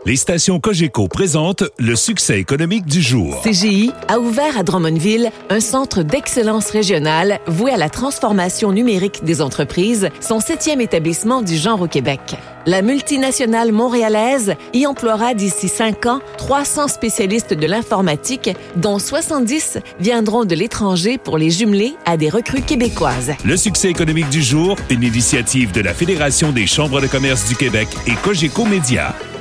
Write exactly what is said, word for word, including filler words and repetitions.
Les stations Cogeco présentent le succès économique du jour. C G I a ouvert à Drummondville un centre d'excellence régionale voué à la transformation numérique des entreprises, son septième établissement du genre au Québec. La multinationale montréalaise y emploiera d'ici cinq ans trois cents spécialistes de l'informatique, dont soixante-dix viendront de l'étranger pour les jumeler à des recrues québécoises. Le succès économique du jour, une initiative de la Fédération des chambres de commerce du Québec et Cogeco Média.